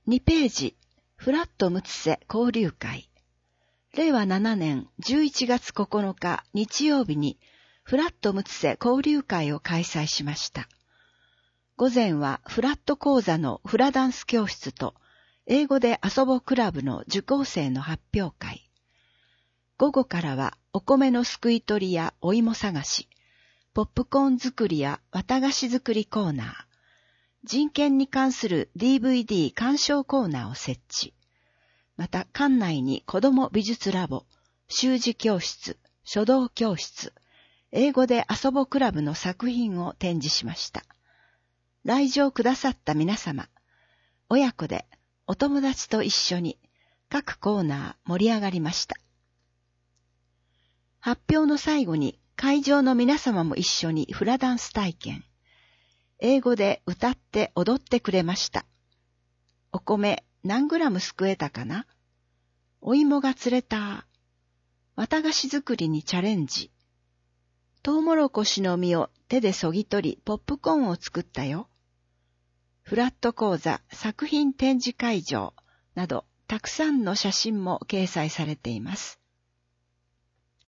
2ページ、フラットムツセ交流会。令和7年11月9日日曜日にフラットムツセ交流会を開催しました。午前はフラット講座のフラダンス教室と英語で遊ぼうクラブの受講生の発表会。午後からはお米のすくい取りやお芋探し、ポップコーン作りや綿菓子作りコーナー、人権に関する DVD 鑑賞コーナーを設置。また館内に子ども美術ラボ、習字教室、書道教室、英語で遊ぼうクラブの作品を展示しました。来場くださった皆様、親子でお友達と一緒に各コーナー盛り上がりました。発表の最後に会場の皆様も一緒にフラダンス体験。英語で歌って踊ってくれました。お米何グラムすくえたかな？お芋が釣れた。綿菓子作りにチャレンジ。トウモロコシの実を手でそぎ取りポップコーンを作ったよ。フラット講座作品展示会場などたくさんの写真も掲載されています。